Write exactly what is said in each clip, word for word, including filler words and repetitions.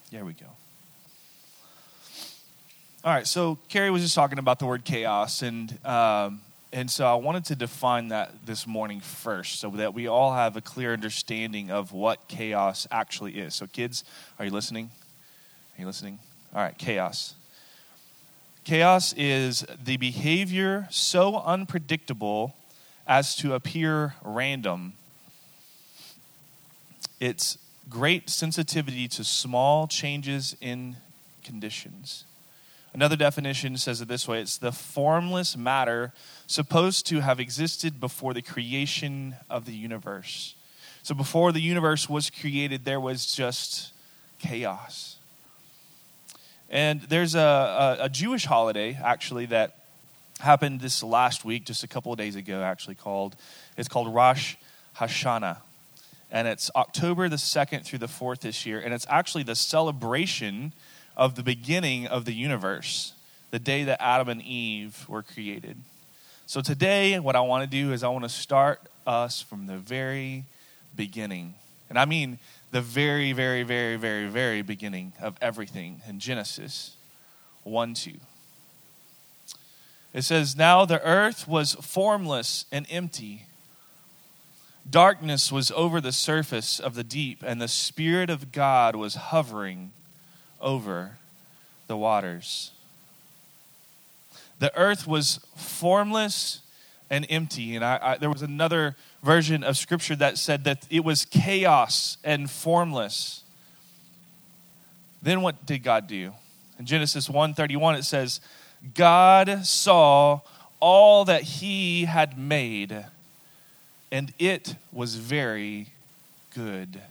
There we go. All right, so Carrie was just talking about the word chaos, and um, and so I wanted to define that this morning first so that we all have a clear understanding of what chaos actually is. So kids, are you listening? Are you listening? All right, chaos. Chaos is the behavior so unpredictable as to appear random. It's great sensitivity to small changes in conditions. Another definition says it this way: it's the formless matter supposed to have existed before the creation of the universe. So before the universe was created, there was just chaos. And there's a, a, a Jewish holiday, actually, that happened this last week, just a couple of days ago, actually, called, it's called Rosh Hashanah. And it's October the second through the fourth this year. And it's actually the celebration of the beginning of the universe, the day that Adam and Eve were created. So today, what I want to do is I want to start us from the very beginning. And I mean the very, very, very, very, very beginning of everything in Genesis one two. It says, "Now the earth was formless and empty. Darkness was over the surface of the deep, and the Spirit of God was hovering over the waters." The earth was formless and empty. And I, I, there was another version of Scripture that said that it was chaos and formless. Then what did God do? In Genesis one thirty-one, it says, "God saw all that he had made, and it was very good.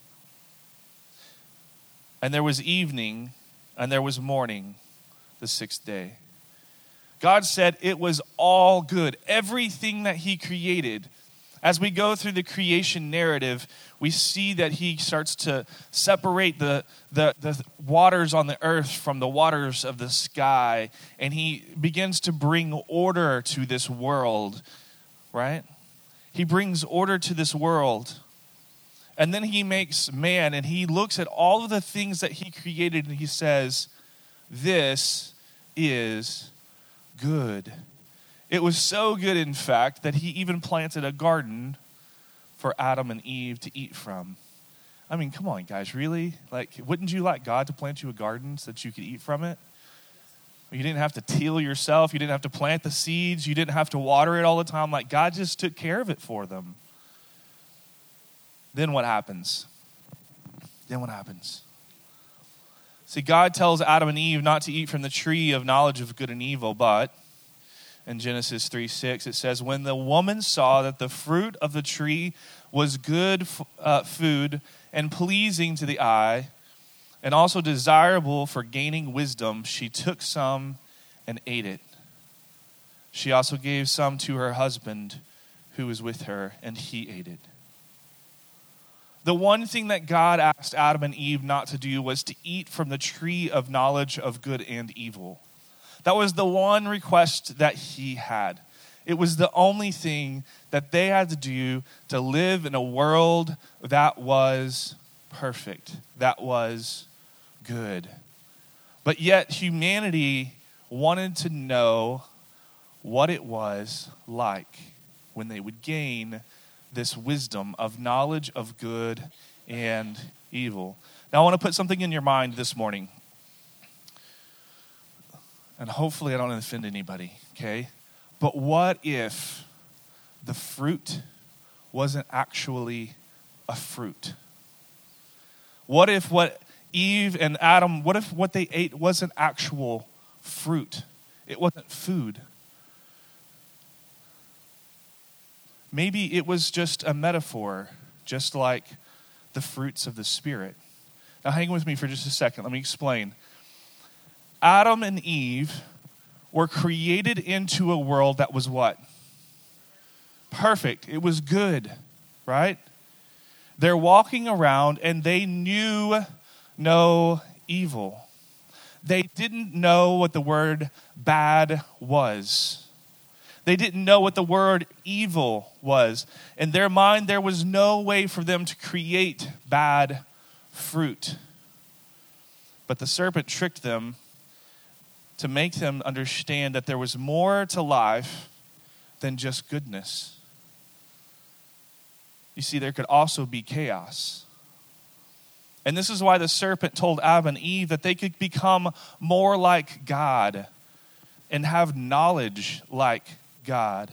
And there was evening, and there was morning, the sixth day." God said it was all good. Everything that he created. As we go through the creation narrative, we see that he starts to separate the, the, the waters on the earth from the waters of the sky. And he begins to bring order to this world, right? He brings order to this world. And then he makes man, and he looks at all of the things that he created, and he says, "This is good." It was so good, in fact, that he even planted a garden for Adam and Eve to eat from. I mean, come on, guys, really? Like, wouldn't you like God to plant you a garden so that you could eat from it? You didn't have to till yourself. You didn't have to plant the seeds. You didn't have to water it all the time. Like, God just took care of it for them. Then what happens? Then what happens? See, God tells Adam and Eve not to eat from the tree of knowledge of good and evil, but in Genesis three six, it says, "When the woman saw that the fruit of the tree was good uh, food and pleasing to the eye, and also desirable for gaining wisdom, she took some and ate it. She also gave some to her husband who was with her, and he ate it." The one thing that God asked Adam and Eve not to do was to eat from the tree of knowledge of good and evil. That was the one request that he had. It was the only thing that they had to do to live in a world that was perfect, that was good. But yet humanity wanted to know what it was like when they would gain this wisdom of knowledge of good and evil. Now I want to put something in your mind this morning. And hopefully I don't offend anybody, okay? But what if the fruit wasn't actually a fruit? What if what Eve and Adam, what if what they ate wasn't actual fruit? It wasn't food. Maybe it was just a metaphor, just like the fruits of the Spirit. Now hang with me for just a second. Let me explain. Adam and Eve were created into a world that was what? Perfect. It was good, right? They're walking around and they knew no evil. They didn't know what the word bad was. They didn't know what the word evil was. In their mind, there was no way for them to create bad fruit. But the serpent tricked them to make them understand that there was more to life than just goodness. You see, there could also be chaos. And this is why the serpent told Adam and Eve that they could become more like God and have knowledge like God.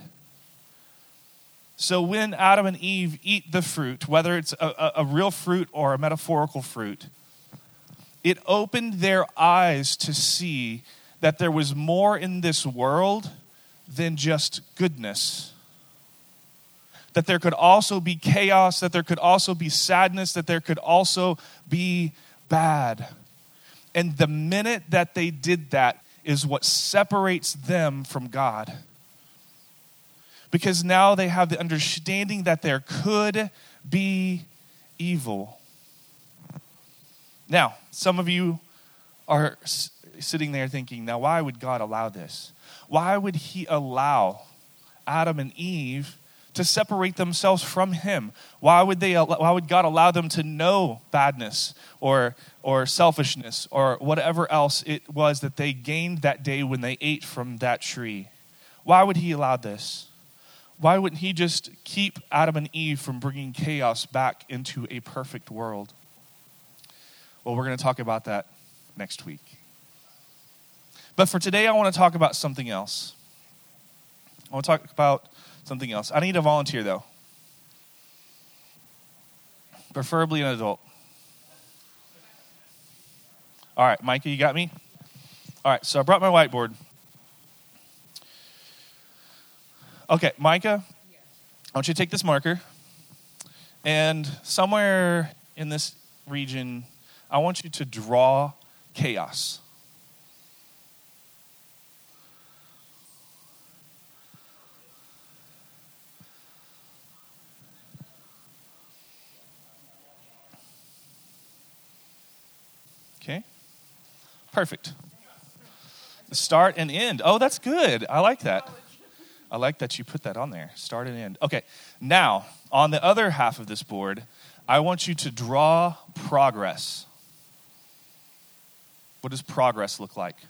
So when Adam and Eve eat the fruit, whether it's a, a, a real fruit or a metaphorical fruit, it opened their eyes to see that there was more in this world than just goodness. That there could also be chaos, that there could also be sadness, that there could also be bad. And the minute that they did that is what separates them from God. Because now they have the understanding that there could be evil. Now, some of you are s- sitting there thinking, now why would God allow this? Why would he allow Adam and Eve to separate themselves from him? Why would they? Why would God allow them to know badness or or selfishness or whatever else it was that they gained that day when they ate from that tree? Why would he allow this? Why wouldn't he just keep Adam and Eve from bringing chaos back into a perfect world? Well, we're going to talk about that next week. But for today, I want to talk about something else. I want to talk about something else. I need a volunteer, though. Preferably an adult. All right, Micah, you got me? All right, so I brought my whiteboard. Okay, Micah, I want you to take this marker, and somewhere in this region, I want you to draw chaos. Okay, perfect. Start and end. Oh, that's good. I like that. I like that you put that on there. Start and end. Okay, now, on the other half of this board, I want you to draw progress. What does progress look like?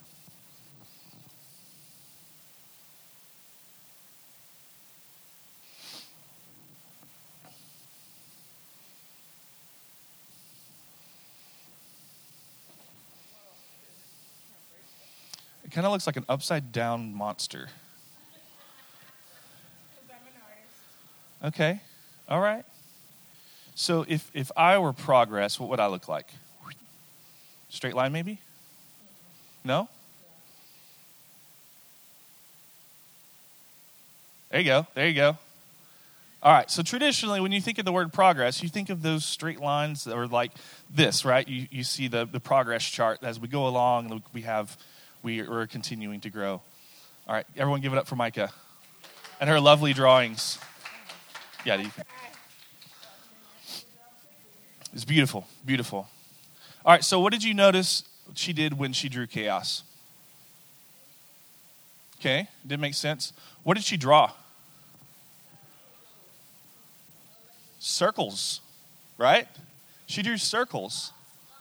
It kind of looks like an upside down monster. Okay, all right. So if, if I were progress, what would I look like? Straight line maybe? No? There you go, there you go. All right, so traditionally when you think of the word progress, you think of those straight lines that are like this, right? You you see the, the progress chart as we go along, we have, we are continuing to grow. All right, everyone give it up for Micah and her lovely drawings. Yeah, you can. It's beautiful, beautiful. All right, so what did you notice she did when she drew chaos? Okay, did make sense. What did she draw? Circles, right? She drew circles.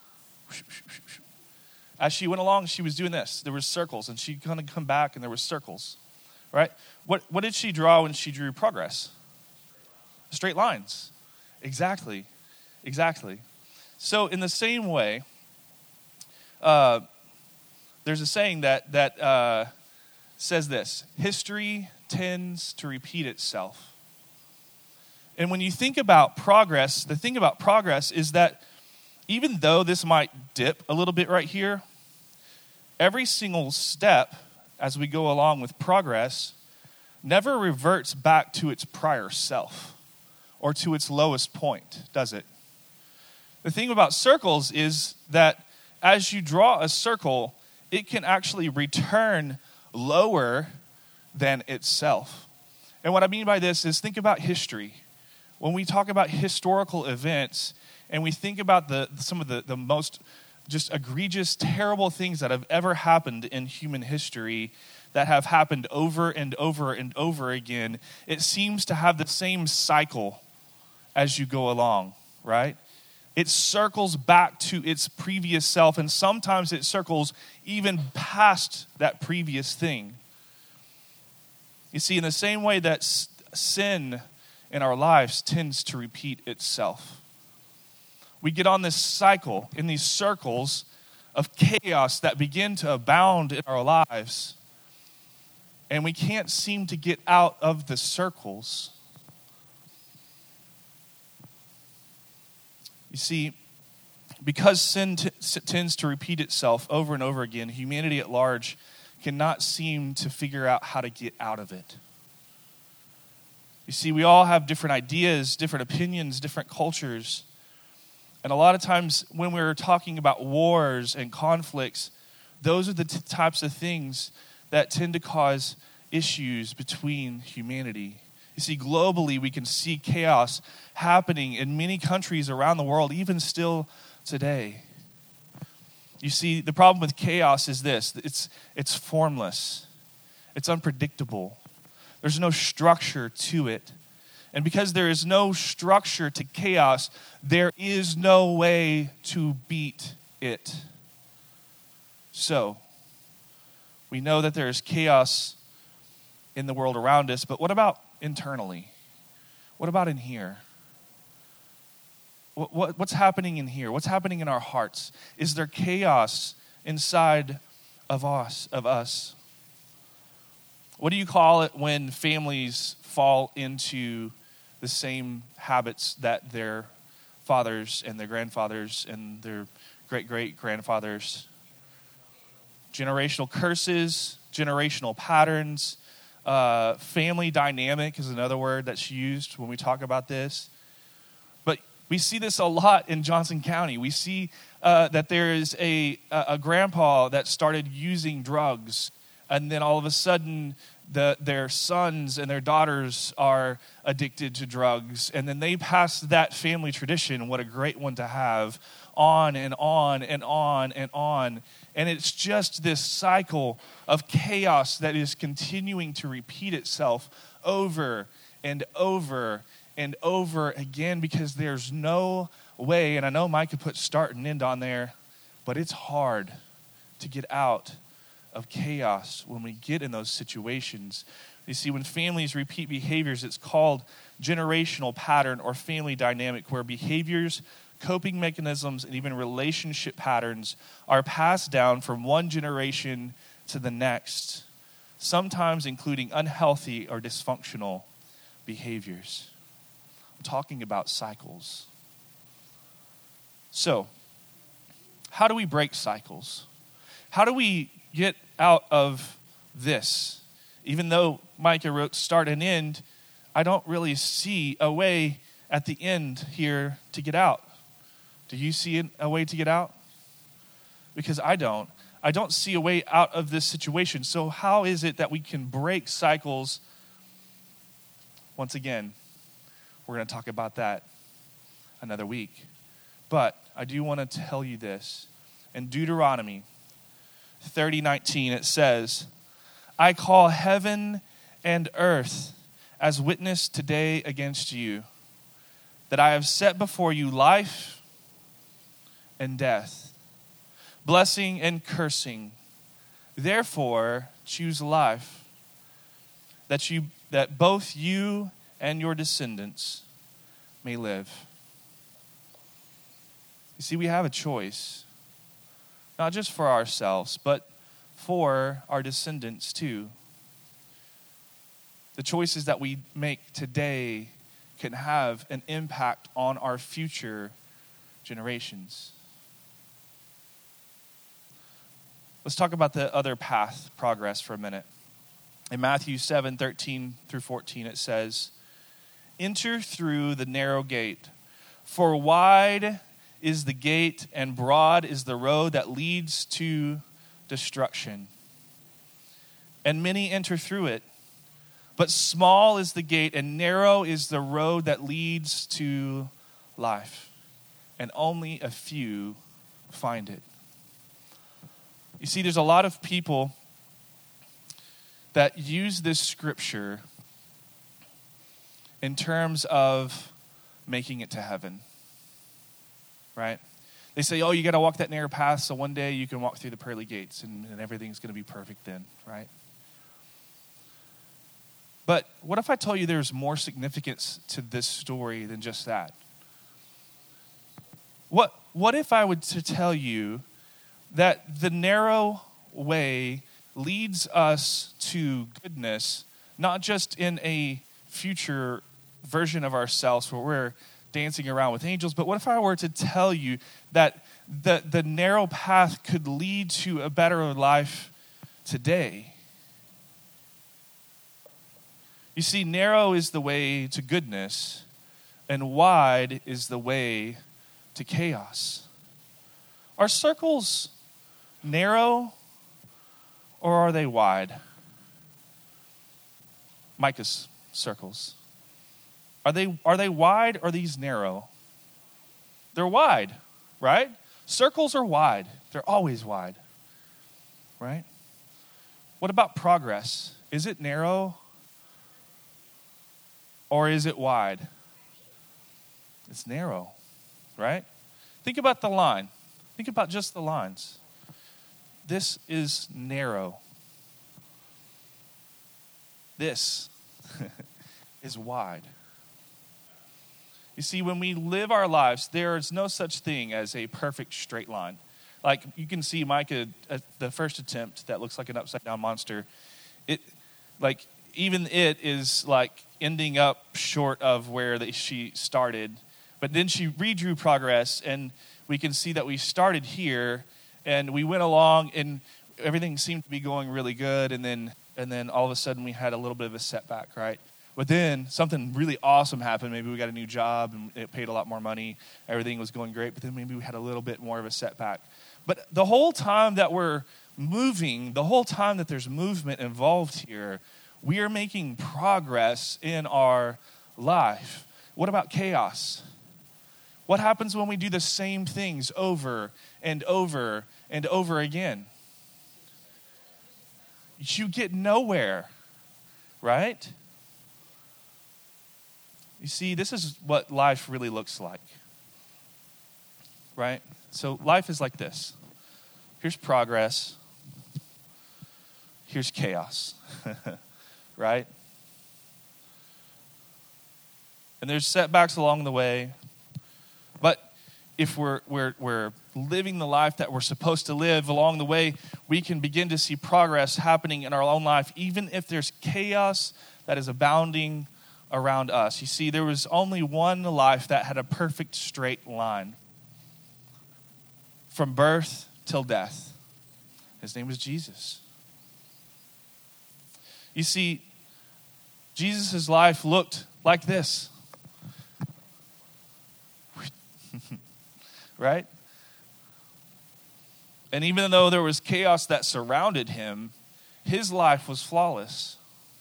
As she went along, she was doing this. There were circles, and she'd kind of come back, and there were circles, right? What What did she draw when she drew progress? Straight lines. Exactly. Exactly. So in the same way, uh, there's a saying that that uh, says this: history tends to repeat itself. And when you think about progress, the thing about progress is that even though this might dip a little bit right here, every single step as we go along with progress never reverts back to its prior self or to its lowest point, does it? The thing about circles is that as you draw a circle, it can actually return lower than itself. And what I mean by this is think about history. When we talk about historical events and we think about the some of the, the most just egregious, terrible things that have ever happened in human history that have happened over and over and over again, it seems to have the same cycle as you go along, right? it circles back to its previous self, and sometimes it circles even past that previous thing. You see, in the same way that s- sin in our lives tends to repeat itself, we get on this cycle, in these circles of chaos that begin to abound in our lives, and we can't seem to get out of the circles. You see, because sin t- tends to repeat itself over and over again, humanity at large cannot seem to figure out how to get out of it. You see, we all have different ideas, different opinions, different cultures. And a lot of times when we're talking about wars and conflicts, those are the t- types of things that tend to cause issues between humanity. You see, globally, we can see chaos happening in many countries around the world, even still today. You see, the problem with chaos is this: it's it's formless, it's unpredictable. There's no structure to it. And because there is no structure to chaos, there is no way to beat it. So, we know that there is chaos in the world around us, but what about internally? What about in here? What, what, what's happening in here? What's happening in our hearts? Is there chaos inside of us, of us? What do you call it when families fall into the same habits that their fathers and their grandfathers and their great-great-grandfathers? Generational curses, generational patterns. Uh, family dynamic is another word that's used when we talk about this. But we see this a lot in Johnson County. We see uh, that there is a, a, a grandpa that started using drugs, and then all of a sudden the, their sons and their daughters are addicted to drugs, and then they pass that family tradition, what a great one to have, on and on and on and on. And it's just this cycle of chaos that is continuing to repeat itself over and over and over again, because there's no way, and I know Mike could put start and end on there, but it's hard to get out of chaos when we get in those situations. You see, when families repeat behaviors, it's called generational pattern or family dynamic, where behaviors, coping mechanisms, and even relationship patterns are passed down from one generation to the next, sometimes including unhealthy or dysfunctional behaviors. I'm talking about cycles. So, how do we break cycles? How do we get out of this? Even though Micah wrote start and end, I don't really see a way at the end here to get out. Do you see a way to get out? Because I don't. I don't see a way out of this situation. So how is it that we can break cycles? Once again, we're going to talk about that another week. But I do want to tell you this. In Deuteronomy thirty nineteen, it says, I call heaven and earth as witness today against you, that I have set before you life and death, blessing and cursing. Therefore, choose life, that you that both you and your descendants may live. You see, we have a choice, not just for ourselves, but for our descendants too. The choices that we make today can have an impact on our future generations. Let's talk about the other path progress for a minute. In Matthew seven, thirteen through fourteen, it says, enter through the narrow gate, for wide is the gate and broad is the road that leads to destruction, and many enter through it. But small is the gate and narrow is the road that leads to life, and only a few find it. You see, there's a lot of people that use this scripture in terms of making it to heaven, right? They say, oh, you got to walk that narrow path so one day you can walk through the pearly gates and, and everything's going to be perfect then, right? But what if I told you there's more significance to this story than just that? What, what if I were to tell you that the narrow way leads us to goodness, not just in a future version of ourselves where we're dancing around with angels, but what if I were to tell you that the, the narrow path could lead to a better life today? You see, narrow is the way to goodness, and wide is the way to chaos. Are circles narrow or are they wide? Micah's circles. Are they are they wide or are these narrow? They're wide, right? Circles are wide. They're always wide, right? What about progress? Is it narrow or is it wide? It's narrow, right? Think about the line. Think about just the lines. This is narrow. This is wide. You see, when we live our lives, there is no such thing as a perfect straight line. Like you can see Micah, at the first attempt that looks like an upside down monster, it, like even it is like ending up short of where they, she started. But then she redrew progress, and we can see that we started here, and we went along, and everything seemed to be going really good, and then and then all of a sudden we had a little bit of a setback, right? But then something really awesome happened. Maybe we got a new job, and it paid a lot more money. Everything was going great, but then maybe we had a little bit more of a setback. But the whole time that we're moving, the whole time that there's movement involved here, we are making progress in our life. What about chaos? What happens when we do the same things over and over and over again? You get nowhere, right? You see, this is what life really looks like, right? So life is like this. Here's progress. Here's chaos, right? And there's setbacks along the way. But if we're, we're, we're living the life that we're supposed to live along the way, we can begin to see progress happening in our own life, even if there's chaos that is abounding around us. You see, there was only one life that had a perfect straight line from birth till death. His name was Jesus. You see, Jesus' life looked like this. Right? And even though there was chaos that surrounded him, his life was flawless.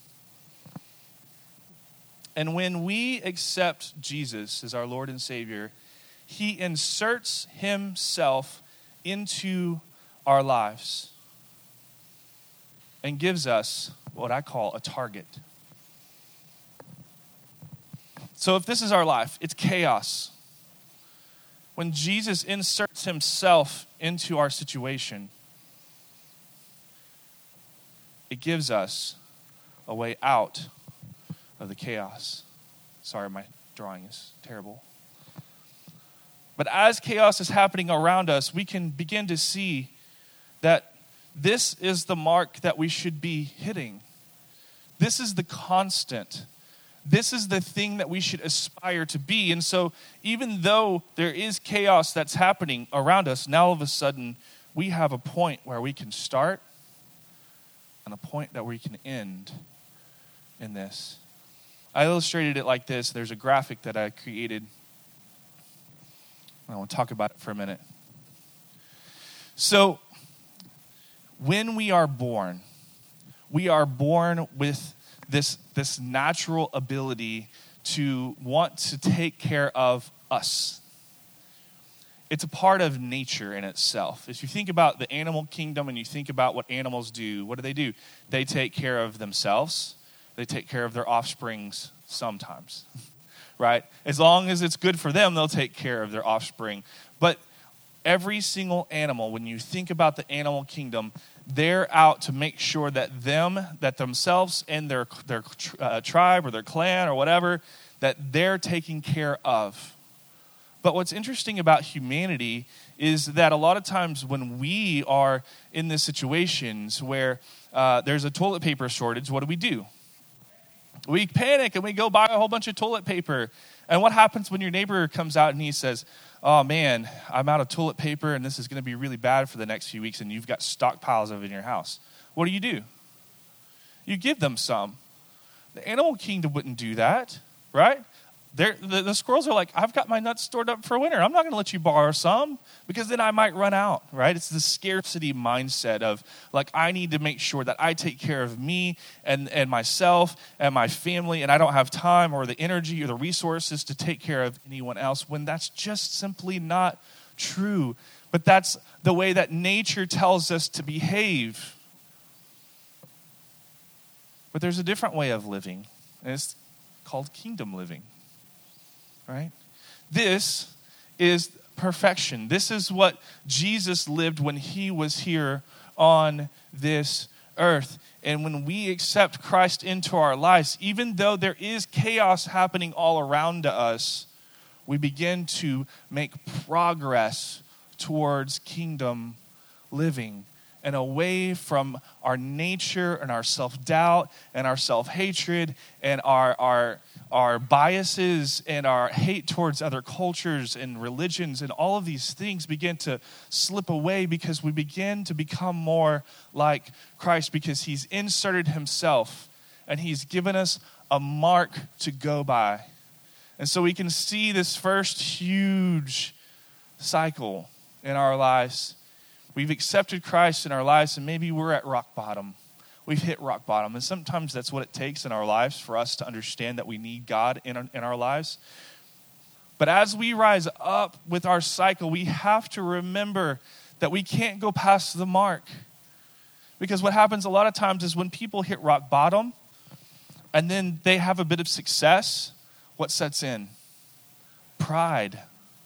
And when we accept Jesus as our Lord and Savior, he inserts himself into our lives and gives us what I call a target. So if this is our life, it's chaos. When Jesus inserts himself into our situation, it gives us a way out of the chaos. Sorry, my drawing is terrible. But as chaos is happening around us, we can begin to see that this is the mark that we should be hitting. This is the constant. This is the thing that we should aspire to be. And so even though there is chaos that's happening around us, now all of a sudden we have a point where we can start and a point that we can end in this. I illustrated it like this. There's a graphic that I created. I want to talk about it for a minute. So when we are born, we are born with this, this natural ability to want to take care of us. It's a part of nature in itself. If you think about the animal kingdom and you think about what animals do, what do they do? They take care of themselves. They take care of their offsprings sometimes, right? As long as it's good for them, they'll take care of their offspring. But every single animal, when you think about the animal kingdom, they're out to make sure that them, that themselves and their, their uh, tribe or their clan or whatever, that they're taken care of. But what's interesting about humanity is that a lot of times when we are in these situations where uh, there's a toilet paper shortage, what do we do? We panic and we go buy a whole bunch of toilet paper. And what happens when your neighbor comes out and he says, oh man, I'm out of toilet paper and this is going to be really bad for the next few weeks and you've got stockpiles of it in your house? What do you do? You give them some. The animal kingdom wouldn't do that, right? The, the squirrels are like, I've got my nuts stored up for winter. I'm not going to let you borrow some because then I might run out, right? It's the scarcity mindset of like, I need to make sure that I take care of me and, and myself and my family, and I don't have time or the energy or the resources to take care of anyone else, when that's just simply not true. But that's the way that nature tells us to behave. But there's a different way of living, and it's called kingdom living. Right? This is perfection. This is what Jesus lived when he was here on this earth. And when we accept Christ into our lives, even though there is chaos happening all around us, we begin to make progress towards kingdom living and away from our nature and our self-doubt and our self-hatred and our, our, our biases and our hate towards other cultures and religions, and all of these things begin to slip away because we begin to become more like Christ, because he's inserted himself and he's given us a mark to go by. And so we can see this first huge cycle in our lives. We've accepted Christ in our lives, and maybe we're at rock bottom. We've hit rock bottom, and sometimes that's what it takes in our lives for us to understand that we need God in our, in our lives. But as we rise up with our cycle, we have to remember that we can't go past the mark. Because what happens a lot of times is when people hit rock bottom, and then they have a bit of success, what sets in? Pride.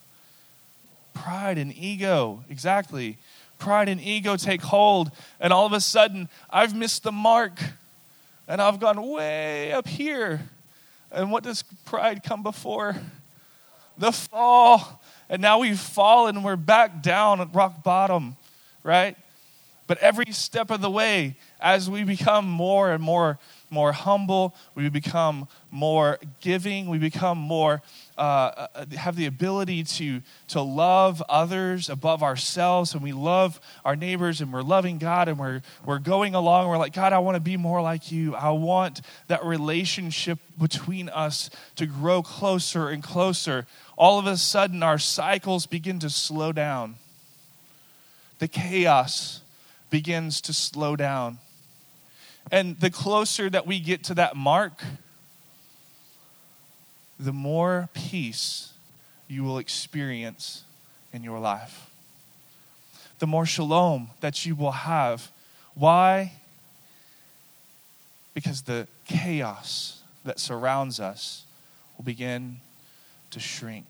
Pride and ego, exactly. Pride and ego take hold, and all of a sudden, I've missed the mark, and I've gone way up here. And what does pride come before? The fall. And now we've fallen, and we're back down at rock bottom, right? But every step of the way, as we become more and more, more humble, we become more giving, we become more, uh, have the ability to, to love others above ourselves, and we love our neighbors, and we're loving God, and we're, we're going along, we're like, God, I want to be more like you. I want that relationship between us to grow closer and closer. All of a sudden, our cycles begin to slow down. The chaos begins to slow down. And the closer that we get to that mark, the more peace you will experience in your life. The more shalom that you will have. Why? Because the chaos that surrounds us will begin to shrink.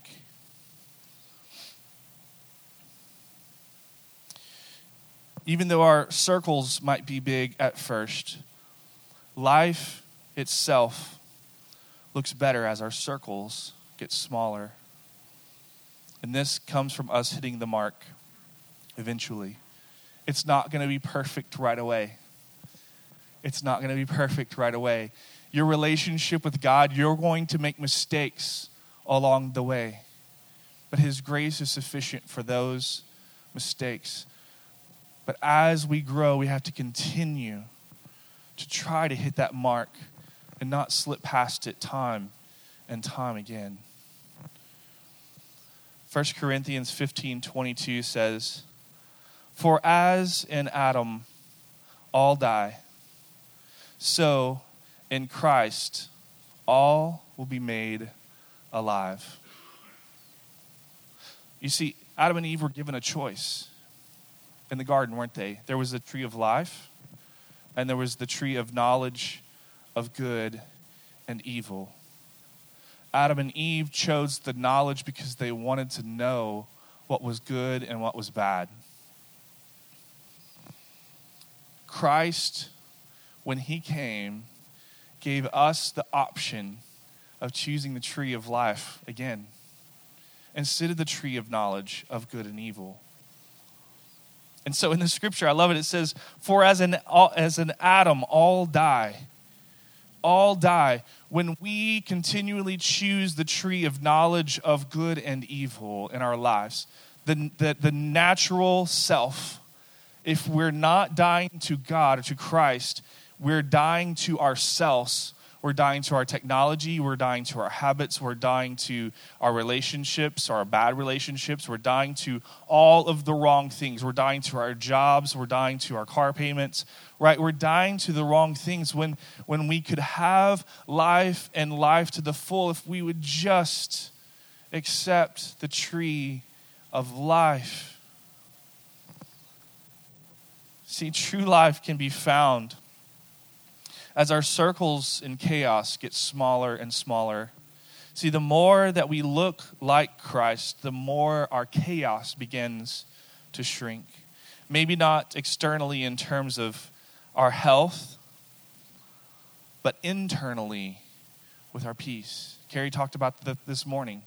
Even though our circles might be big at first, life itself looks better as our circles get smaller. And this comes from us hitting the mark eventually. It's not going to be perfect right away. It's not going to be perfect right away. Your relationship with God, you're going to make mistakes along the way. But his grace is sufficient for those mistakes. But as we grow, we have to continue to try to hit that mark and not slip past it time and time again. First Corinthians fifteen twenty-two says, "For as in Adam all die, so in Christ all will be made alive." You see, Adam and Eve were given a choice in the garden, weren't they? There was the tree of life, and there was the tree of knowledge of good and evil. Adam and Eve chose the knowledge because they wanted to know what was good and what was bad. Christ, when he came, gave us the option of choosing the tree of life again, instead of the tree of knowledge of good and evil. And so in the scripture, I love it. It says, for as an, as an Adam, all die. All die when we continually choose the tree of knowledge of good and evil in our lives. The, the, the natural self, if we're not dying to God or to Christ, we're dying to ourselves. We're dying to our technology. We're dying to our habits. We're dying to our relationships, our bad relationships. We're dying to all of the wrong things. We're dying to our jobs. We're dying to our car payments, right? We're dying to the wrong things when, when we could have life and life to the full if we would just accept the tree of life. See, true life can be found as our circles in chaos get smaller and smaller. See, the more that we look like Christ, the more our chaos begins to shrink. Maybe not externally in terms of our health, but internally with our peace. Carrie talked about that this morning.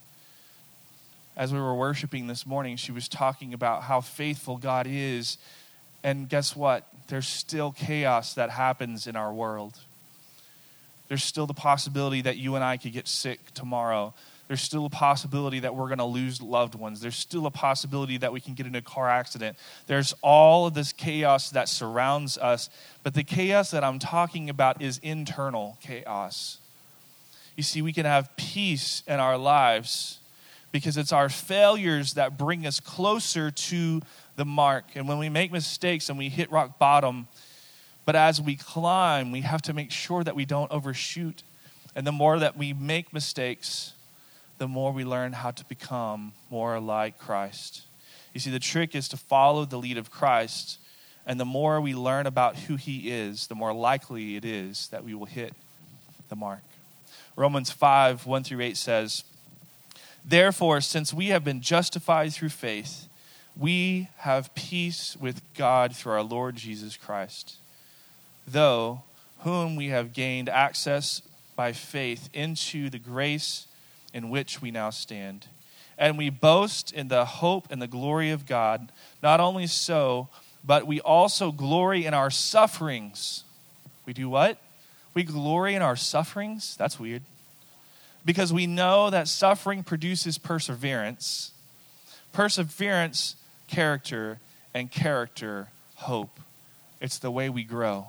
As we were worshiping this morning, she was talking about how faithful God is. And guess what? There's still chaos that happens in our world. There's still the possibility that you and I could get sick tomorrow. There's still a possibility that we're going to lose loved ones. There's still a possibility that we can get in a car accident. There's all of this chaos that surrounds us. But the chaos that I'm talking about is internal chaos. You see, we can have peace in our lives because it's our failures that bring us closer to the mark. And when we make mistakes and we hit rock bottom, but as we climb, we have to make sure that we don't overshoot. And the more that we make mistakes, the more we learn how to become more like Christ. You see, the trick is to follow the lead of Christ. And the more we learn about who he is, the more likely it is that we will hit the mark. Romans five, one through eight says, therefore, since we have been justified through faith, we have peace with God through our Lord Jesus Christ, though whom we have gained access by faith into the grace in which we now stand. And we boast in the hope and the glory of God. Not only so, but we also glory in our sufferings. We do what? We glory in our sufferings? That's weird. Because we know that suffering produces perseverance. Perseverance, character, and character, hope. It's the way we grow.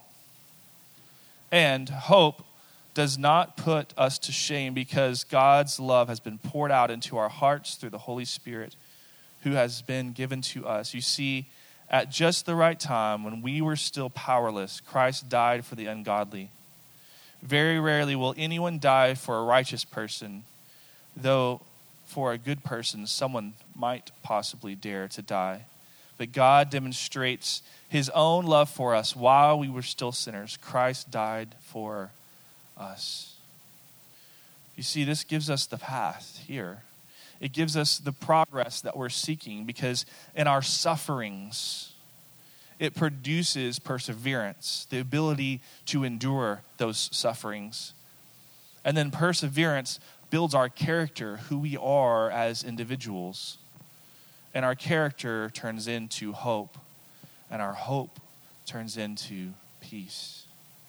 And hope does not put us to shame because God's love has been poured out into our hearts through the Holy Spirit who has been given to us. You see, at just the right time, when we were still powerless, Christ died for the ungodly. Very rarely will anyone die for a righteous person, though for a good person, someone might possibly dare to die. But God demonstrates his own love for us while we were still sinners. Christ died for us. You see, this gives us the path here. It gives us the progress that we're seeking because in our sufferings, it produces perseverance, the ability to endure those sufferings. And then perseverance builds our character, who we are as individuals. And our character turns into hope. And our hope turns into peace.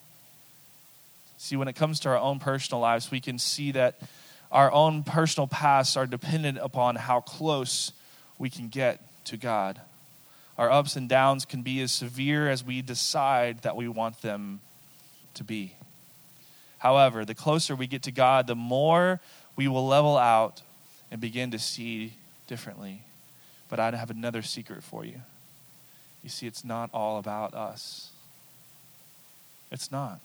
See, when it comes to our own personal lives, we can see that our own personal paths are dependent upon how close we can get to God. Our ups and downs can be as severe as we decide that we want them to be. However, the closer we get to God, the more we will level out and begin to see differently. But I have another secret for you. You see, it's not all about us. It's not.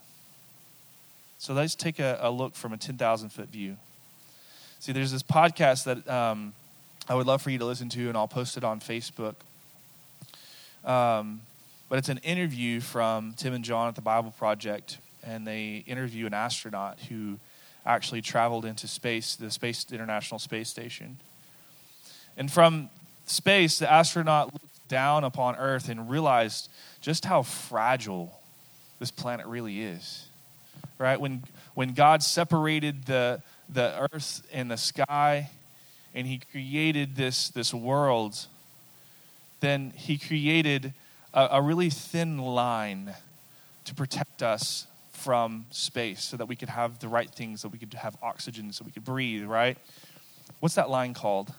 So let's take a, a look from a ten thousand foot view. See, there's this podcast that um, I would love for you to listen to, and I'll post it on Facebook. Um, but it's an interview from Tim and John at the Bible Project, and they interview an astronaut who actually traveled into space, the Space International Space Station. And from space, the astronaut looked down upon Earth and realized just how fragile this planet really is. Right? When when God separated the the earth and the sky and he created this, this world, then he created a, a really thin line to protect us from space so that we could have the right things, so we could have oxygen, so we could breathe, right? What's that line called?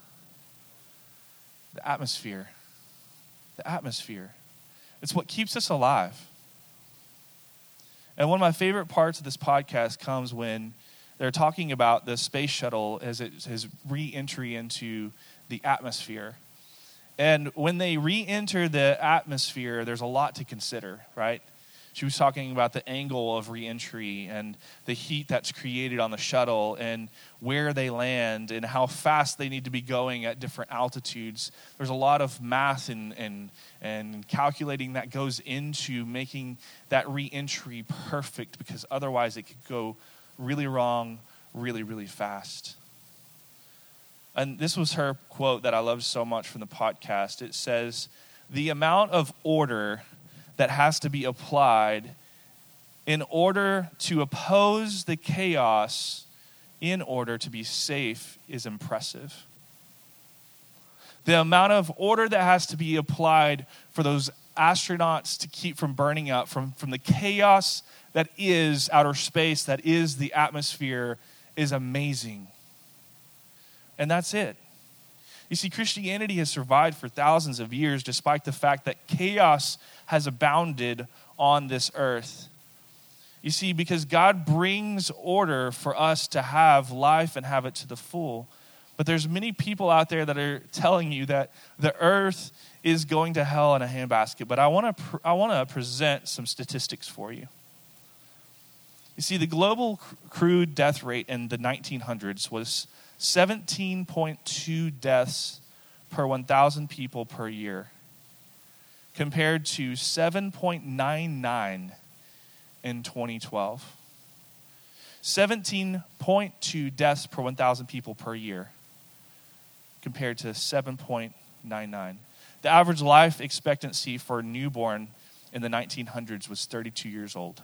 The atmosphere. The atmosphere. It's what keeps us alive. And one of my favorite parts of this podcast comes when they're talking about the space shuttle as it has re-entry into the atmosphere. And when they re-enter the atmosphere, there's a lot to consider, right? She was talking about the angle of re-entry and the heat that's created on the shuttle and where they land and how fast they need to be going at different altitudes. There's a lot of math and and, and calculating that goes into making that re-entry perfect, because otherwise it could go really wrong really, really fast. And this was her quote that I loved so much from the podcast. It says, "The amount of order that has to be applied in order to oppose the chaos in order to be safe is impressive." The amount of order that has to be applied for those astronauts to keep from burning up, from, from the chaos that is outer space, that is the atmosphere, is amazing. And that's it. You see, Christianity has survived for thousands of years despite the fact that chaos has abounded on this earth. You see, because God brings order for us to have life and have it to the full. But there's many people out there that are telling you that the earth is going to hell in a handbasket. But I want to I want to present some statistics for you. You see, the global crew death rate in the nineteen hundreds was seventeen point two deaths per one thousand people per year, compared to seven point nine nine in twenty twelve. seventeen point two deaths per one thousand people per year, compared to seven point nine nine. The average life expectancy for a newborn in the nineteen hundreds was thirty-two years old.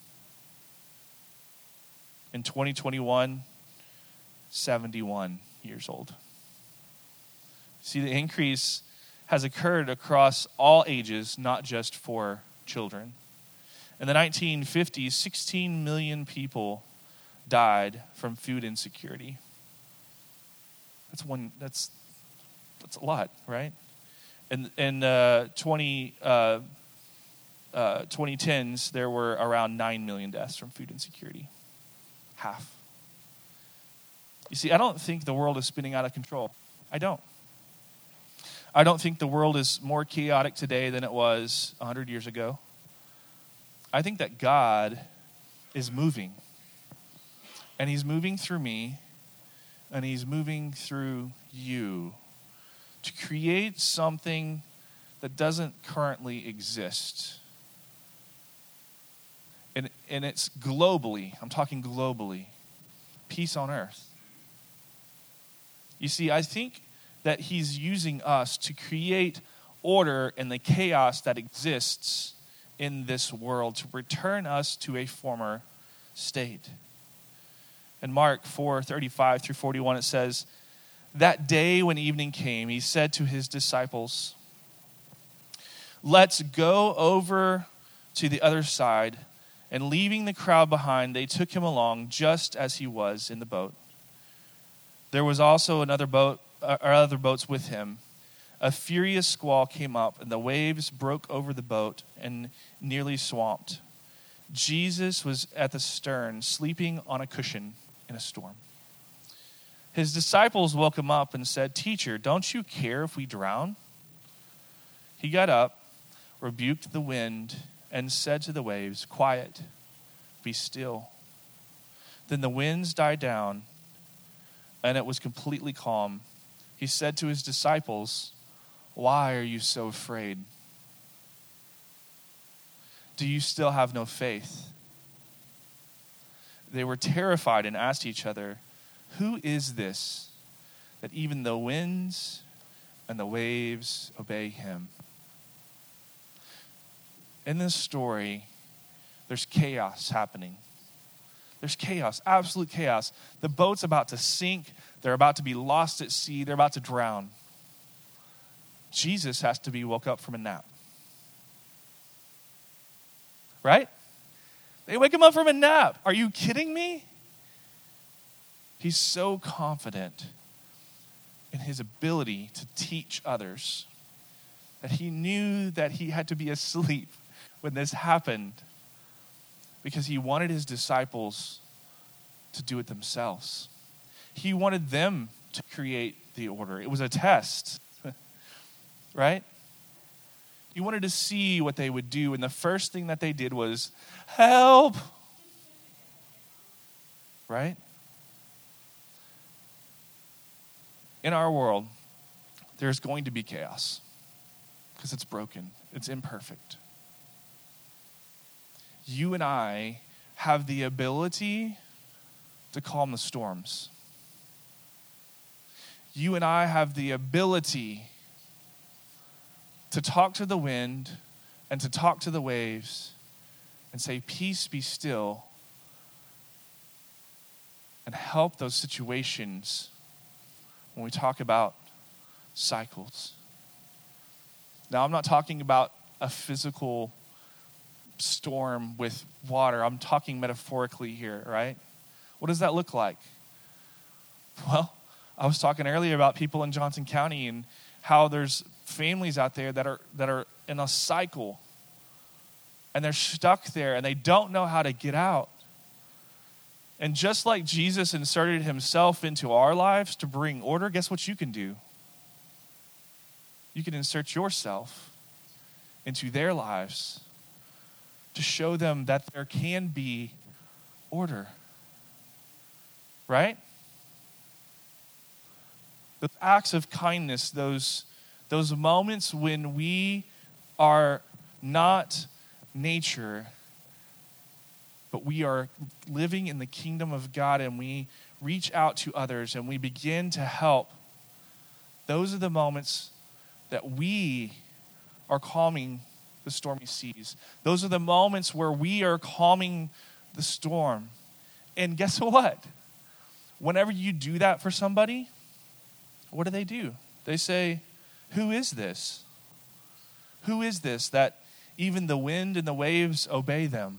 In twenty twenty-one, seventy-one years old. See, the increase has occurred across all ages, not just for children. In the nineteen fifties, sixteen million people died from food insecurity. That's one. That's that's a lot, right? In in uh, twenty uh, uh, twenty tens, there were around nine million deaths from food insecurity. Half. You see, I don't think the world is spinning out of control. I don't. I don't think the world is more chaotic today than it was one hundred years ago. I think that God is moving. And he's moving through me, and he's moving through you to create something that doesn't currently exist. And, and it's globally, I'm talking globally, peace on earth. You see, I think that he's using us to create order in the chaos that exists in this world, to return us to a former state. In Mark four thirty-five through forty-one, it says, "That day when evening came, he said to his disciples, 'Let's go over to the other side.' And leaving the crowd behind, they took him along just as he was in the boat. There was also another boat, or other boats with him. A furious squall came up, and the waves broke over the boat and nearly swamped. Jesus was at the stern, sleeping on a cushion in a storm. His disciples woke him up and said, 'Teacher, don't you care if we drown?' He got up, rebuked the wind, and said to the waves, 'Quiet, be still.' Then the winds died down, and it was completely calm. He said to his disciples, 'Why are you so afraid? Do you still have no faith?' They were terrified and asked each other, 'Who is this, that even the winds and the waves obey him. In this story, there's chaos happening. There's chaos, absolute chaos. The boat's about to sink. They're about to be lost at sea. They're about to drown. Jesus has to be woke up from a nap. Right? They wake him up from a nap. Are you kidding me? He's so confident in his ability to teach others that he knew that he had to be asleep when this happened because he wanted his disciples to do it themselves. He wanted them to create the order. It was a test, right? He wanted to see what they would do, and the first thing that they did was, help, right? In our world, there's going to be chaos because it's broken, it's imperfect. You and I have the ability to calm the storms. You and I have the ability to talk to the wind and to talk to the waves and say, peace, be still, and help those situations when we talk about cycles. Now, I'm not talking about a physical storm with water. I'm talking metaphorically here, right? What does that look like? Well, I was talking earlier about people in Johnson County and how there's families out there that are that are in a cycle and they're stuck there and they don't know how to get out. And just like Jesus inserted himself into our lives to bring order, guess what you can do? You can insert yourself into their lives to show them that there can be order. Right? Those acts of kindness, those, those moments when we are not nature, but we are living in the kingdom of God and we reach out to others and we begin to help. Those are the moments that we are calming the stormy seas. Those are the moments where we are calming the storm. And guess what? Whenever you do that for somebody, what do they do? They say, who is this? Who is this that even the wind and the waves obey them?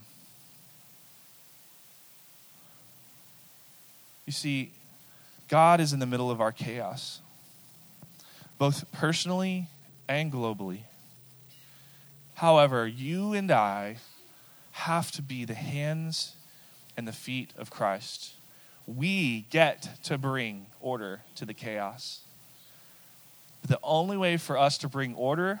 You see, God is in the middle of our chaos, both personally and globally. However, you and I have to be the hands and the feet of Christ. We get to bring order to the chaos. But the only way for us to bring order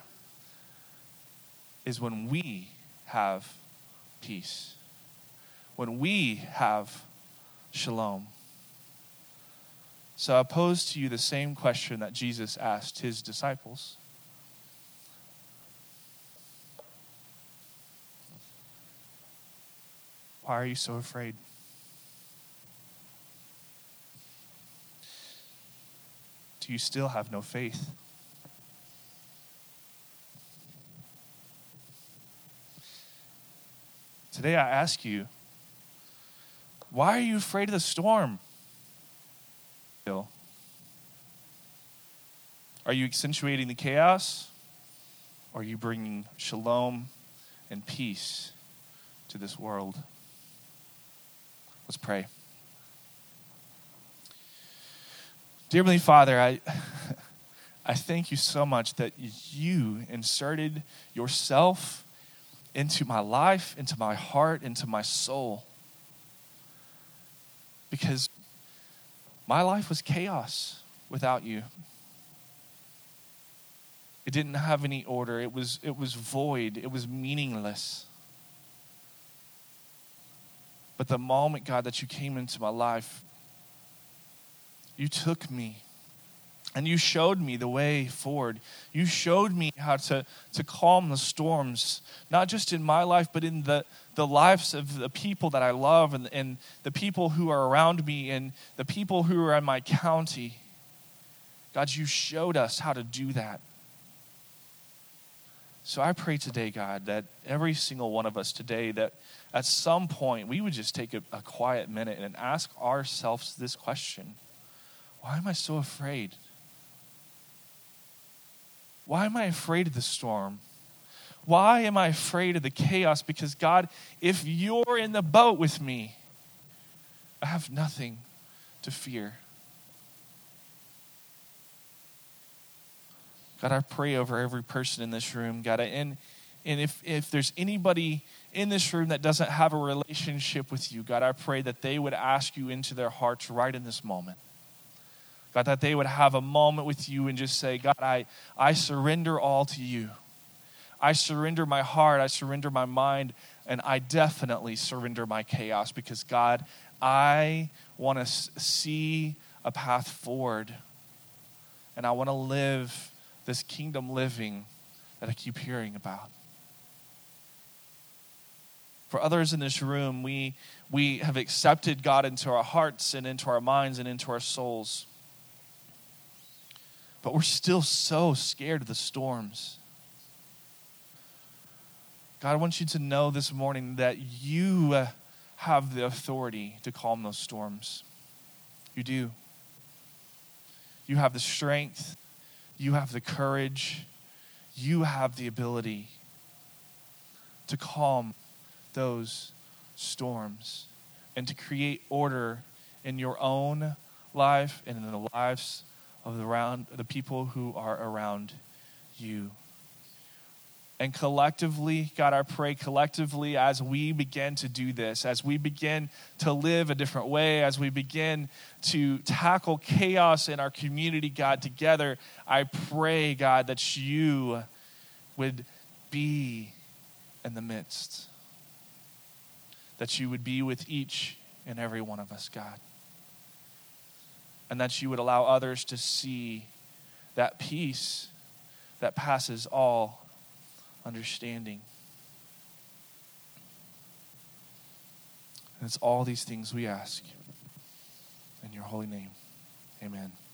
is when we have peace, when we have shalom. So I pose to you the same question that Jesus asked his disciples. Why are you so afraid? Do you still have no faith? Today I ask you, why are you afraid of the storm? Are you accentuating the chaos? Or are you bringing shalom and peace to this world? Let's pray. Dear Heavenly Father, I, I thank you so much that you inserted yourself into my life, into my heart, into my soul. Because my life was chaos without you. It didn't have any order. It was, it was void. It was meaningless. But the moment, God, that you came into my life, you took me and you showed me the way forward. You showed me how to, to calm the storms, not just in my life, but in the, the lives of the people that I love and, and the people who are around me and the people who are in my county. God, you showed us how to do that. So I pray today, God, that every single one of us today, that at some point we would just take a, a quiet minute and ask ourselves this question. Why am I so afraid? Why am I afraid of the storm? Why am I afraid of the chaos? Because God, if you're in the boat with me, I have nothing to fear. God, I pray over every person in this room, God, and, and if, if there's anybody in this room that doesn't have a relationship with you, God, I pray that they would ask you into their hearts right in this moment. God, that they would have a moment with you and just say, God, I, I surrender all to you. I surrender my heart, I surrender my mind, and I definitely surrender my chaos because, God, I want to see a path forward, and I want to live this kingdom living that I keep hearing about. For others in this room, we, we have accepted God into our hearts and into our minds and into our souls. But we're still so scared of the storms. God, I want you to know this morning that you have the authority to calm those storms. You do. You have the strength. You have the courage. You have the ability to calm those storms and to create order in your own life and in the lives of the, around, the people who are around you. And collectively, God, I pray collectively as we begin to do this, as we begin to live a different way, as we begin to tackle chaos in our community, God, together, I pray, God, that you would be in the midst, that you would be with each and every one of us, God, and that you would allow others to see that peace that passes all understanding. And it's all these things we ask in your holy name. Amen.